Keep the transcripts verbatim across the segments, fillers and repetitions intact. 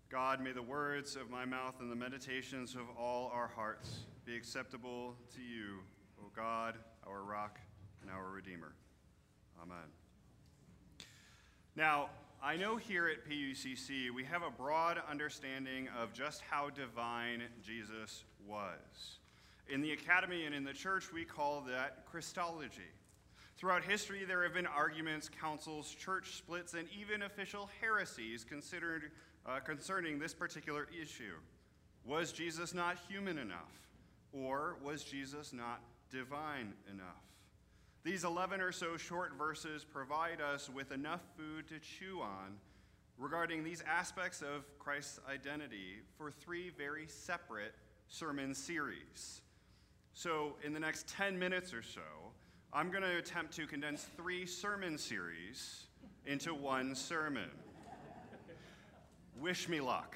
God, may the words of my mouth and the meditations of all our hearts be acceptable to you, O God, our rock and our Redeemer. Amen. Now, I know here at P U C C we have a broad understanding of just how divine Jesus was. In the academy and in the church, we call that Christology. Throughout history, there have been arguments, councils, church splits, and even official heresies considered uh, concerning this particular issue. Was Jesus not human enough? Or was Jesus not divine enough? These eleven or so short verses provide us with enough food to chew on regarding these aspects of Christ's identity for three very separate sermon series. So in the next ten minutes or so, I'm going to attempt to condense three sermon series into one sermon. Wish me luck.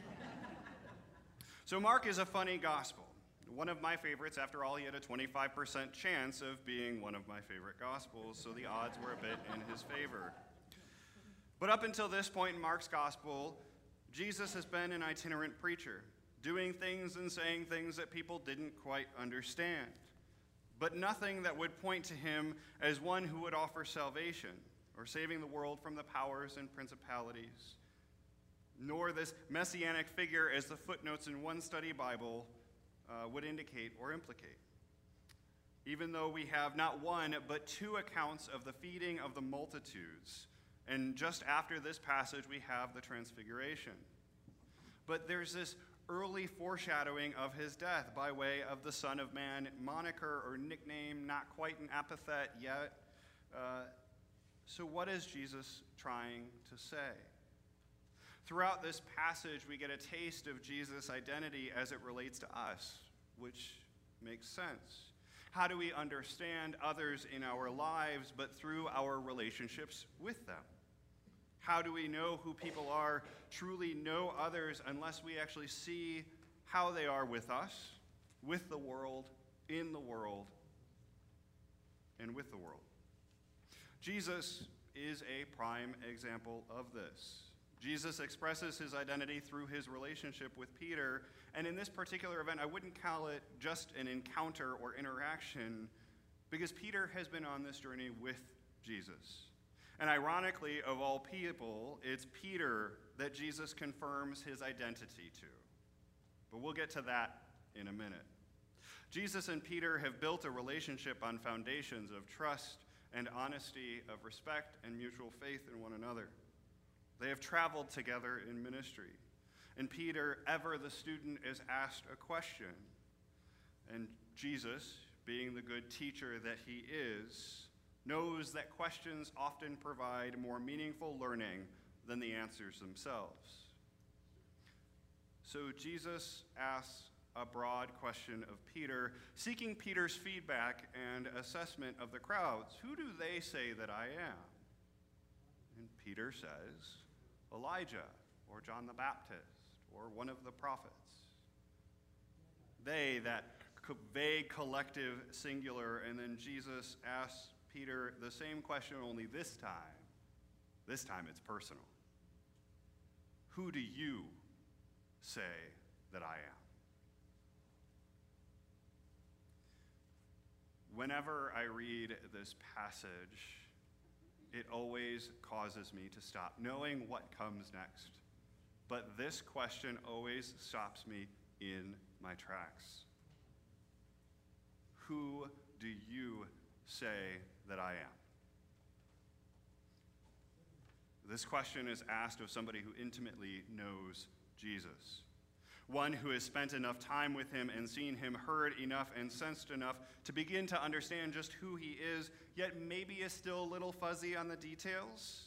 So Mark is a funny gospel. One of my favorites. After all, he had a twenty-five percent chance of being one of my favorite gospels, so the odds were a bit in his favor. But up until this point in Mark's gospel, Jesus has been an itinerant preacher, doing things and saying things that people didn't quite understand, but nothing that would point to him as one who would offer salvation or saving the world from the powers and principalities, nor this messianic figure as the footnotes in one study Bible uh, would indicate or implicate. Even though we have not one, but two accounts of the feeding of the multitudes, and just after this passage, we have the transfiguration. But there's this early foreshadowing of his death by way of the Son of Man moniker or nickname, not quite an epithet yet. Uh, so what is Jesus trying to say? Throughout this passage, we get a taste of Jesus' identity as it relates to us, which makes sense. How do we understand others in our lives, but through our relationships with them? How do we know who people are, truly know others, unless we actually see how they are with us, with the world, in the world, and with the world? Jesus is a prime example of this. Jesus expresses his identity through his relationship with Peter, and in this particular event, I wouldn't call it just an encounter or interaction, because Peter has been on this journey with Jesus. And ironically, of all people, it's Peter that Jesus confirms his identity to. But we'll get to that in a minute. Jesus and Peter have built a relationship on foundations of trust and honesty, of respect and mutual faith in one another. They have traveled together in ministry. And Peter, ever the student, is asked a question. And Jesus, being the good teacher that he is, knows that questions often provide more meaningful learning than the answers themselves. So Jesus asks a broad question of Peter, seeking Peter's feedback and assessment of the crowds. Who do they say that I am? And Peter says, Elijah, or John the Baptist, or one of the prophets. They, that vague collective singular, and then Jesus asks Peter the same question, only this time, this time it's personal. Who do you say that I am? Whenever I read this passage, it always causes me to stop, knowing what comes next. But this question always stops me in my tracks. Who do you say that I am? This question is asked of somebody who intimately knows Jesus, one who has spent enough time with him and seen him, heard enough and sensed enough to begin to understand just who he is, yet maybe is still a little fuzzy on the details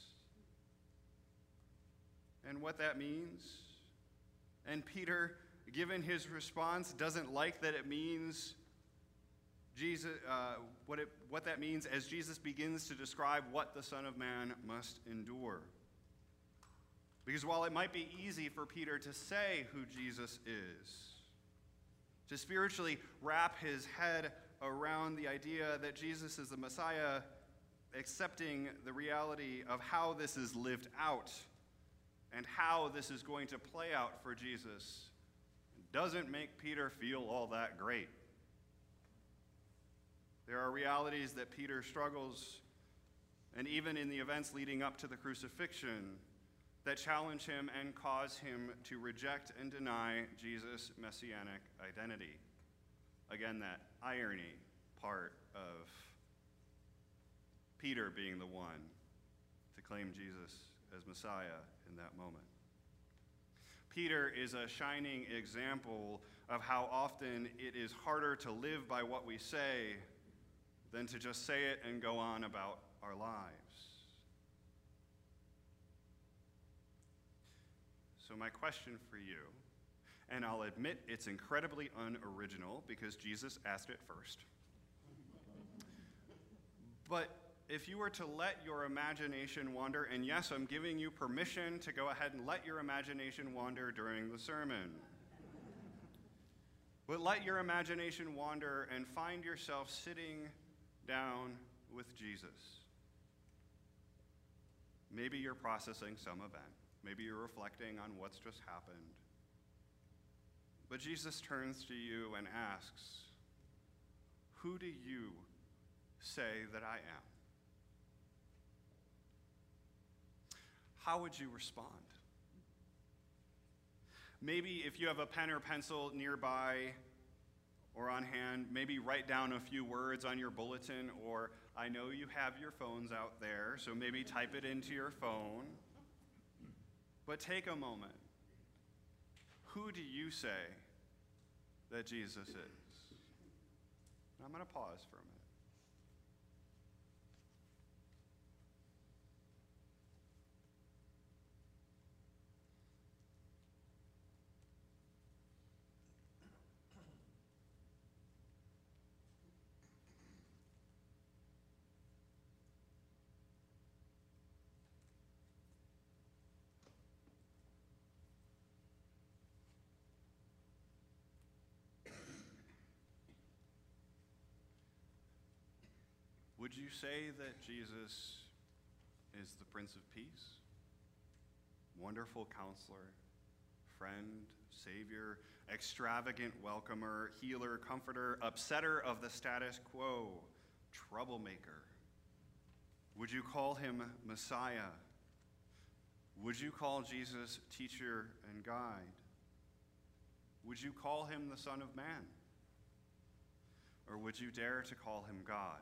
and what that means. And Peter, given his response, doesn't like that it means Jesus, uh, what, it, what that means as Jesus begins to describe what the Son of Man must endure. Because while it might be easy for Peter to say who Jesus is, to spiritually wrap his head around the idea that Jesus is the Messiah, accepting the reality of how this is lived out and how this is going to play out for Jesus doesn't make Peter feel all that great. There are realities that Peter struggles, and even in the events leading up to the crucifixion, that challenge him and cause him to reject and deny Jesus' messianic identity. Again, that irony part of Peter being the one to claim Jesus as Messiah in that moment. Peter is a shining example of how often it is harder to live by what we say than to just say it and go on about our lives. So my question for you, and I'll admit it's incredibly unoriginal because Jesus asked it first. But if you were to let your imagination wander, and yes, I'm giving you permission to go ahead and let your imagination wander during the sermon. But let your imagination wander and find yourself sitting down with Jesus. Maybe you're processing some event. Maybe you're reflecting on what's just happened. But Jesus turns to you and asks, "Who do you say that I am?" How would you respond? Maybe if you have a pen or pencil nearby or on hand, maybe write down a few words on your bulletin, or I know you have your phones out there, so maybe type it into your phone. But take a moment. Who do you say that Jesus is? I'm going to pause for a minute. Would you say that Jesus is the Prince of Peace? Wonderful counselor, friend, savior, extravagant welcomer, healer, comforter, upsetter of the status quo, troublemaker? Would you call him Messiah? Would you call Jesus teacher and guide? Would you call him the Son of Man? Or would you dare to call him God?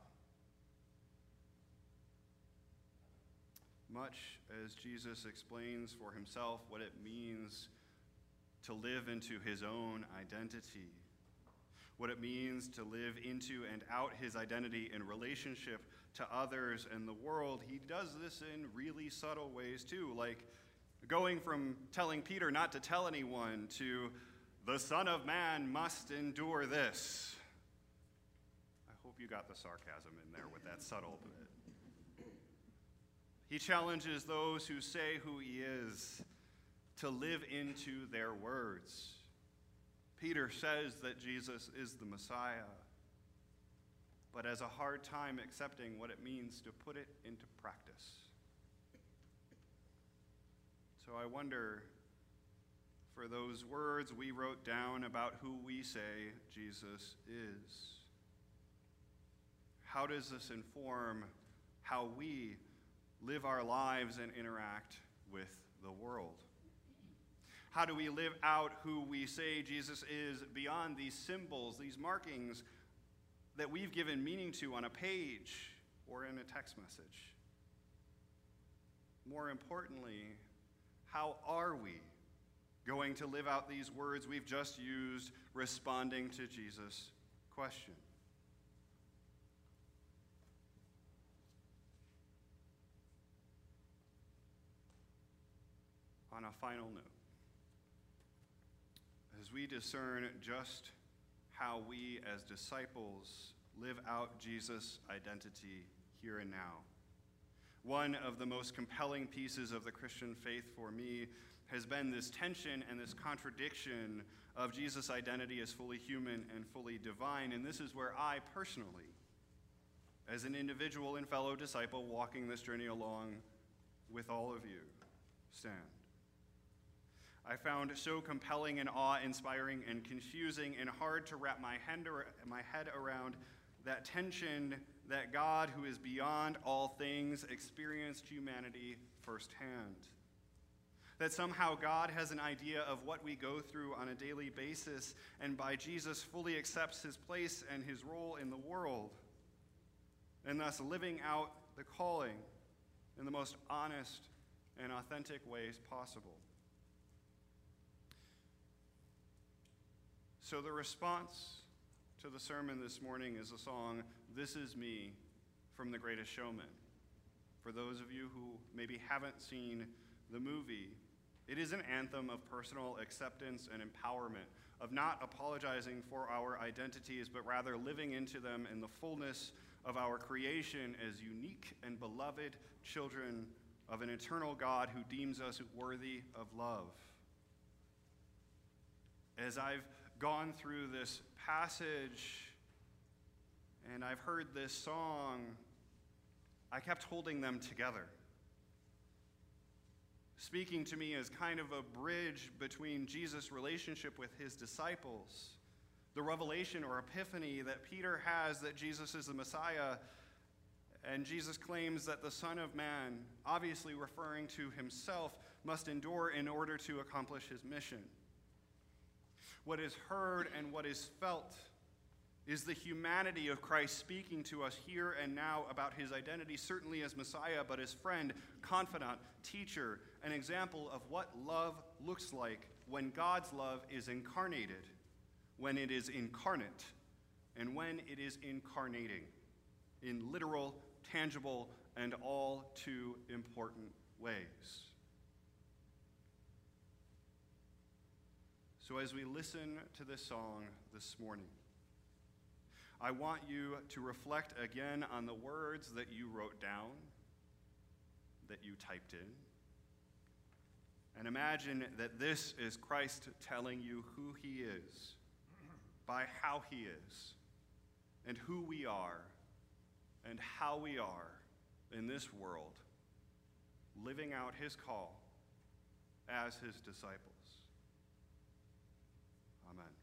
Much as Jesus explains for himself what it means to live into his own identity, what it means to live into and out his identity in relationship to others and the world, he does this in really subtle ways too, like going from telling Peter not to tell anyone to the Son of Man must endure this. I hope you got the sarcasm in there with that subtle bit. He challenges those who say who he is to live into their words. Peter says that Jesus is the Messiah, but has a hard time accepting what it means to put it into practice. So I wonder, for those words we wrote down about who we say Jesus is, how does this inform how we live our lives and interact with the world? How do we live out who we say Jesus is beyond these symbols, these markings that we've given meaning to on a page or in a text message? More importantly, how are we going to live out these words we've just used responding to Jesus' question? On a final note, as we discern just how we as disciples live out Jesus' identity here and now, one of the most compelling pieces of the Christian faith for me has been this tension and this contradiction of Jesus' identity as fully human and fully divine. And this is where I personally, as an individual and fellow disciple walking this journey along with all of you, stand. I found so compelling and awe-inspiring and confusing and hard to wrap my head, my head around that tension that God, who is beyond all things, experienced humanity firsthand. That somehow God has an idea of what we go through on a daily basis, and by Jesus fully accepts his place and his role in the world, and thus living out the calling in the most honest and authentic ways possible. So the response to the sermon this morning is the song, "This Is Me," from The Greatest Showman. For those of you who maybe haven't seen the movie, it is an anthem of personal acceptance and empowerment, of not apologizing for our identities, but rather living into them in the fullness of our creation as unique and beloved children of an eternal God who deems us worthy of love. As I've gone through this passage and I've heard this song, I kept holding them together, speaking to me as kind of a bridge between Jesus' relationship with his disciples, the revelation or epiphany that Peter has that Jesus is the Messiah, and Jesus claims that the Son of Man, obviously referring to himself, must endure in order to accomplish his mission. What is heard and what is felt is the humanity of Christ speaking to us here and now about his identity, certainly as Messiah, but as friend, confidant, teacher, an example of what love looks like when God's love is incarnated, when it is incarnate, and when it is incarnating in literal, tangible, and all too important ways. So as we listen to this song this morning, I want you to reflect again on the words that you wrote down, that you typed in, and imagine that this is Christ telling you who he is, by how he is, and who we are, and how we are in this world, living out his call as his disciples. Amen.